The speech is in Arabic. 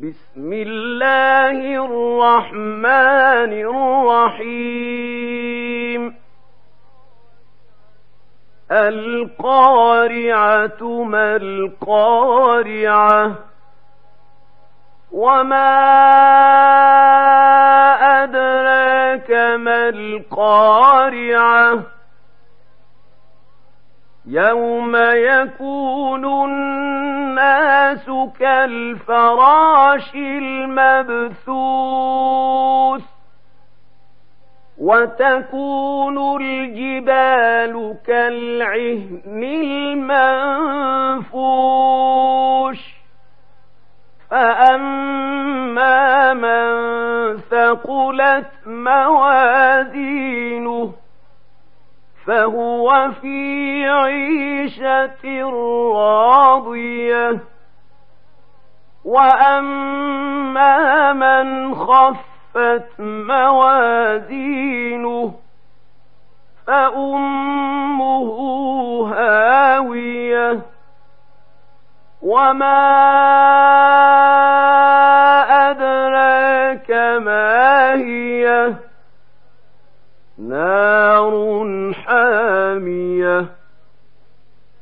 بسم الله الرحمن الرحيم القارعة ما القارعة وما أدراك ما القارعة يوم يكون الناس كالفراش المبثوث وتكون الجبال كالعهن المنفوش فأما من ثقلت موازينه فهو في عيشة راضية وأما من خفت موازينه فأمه هاوية وما أدراك ما هي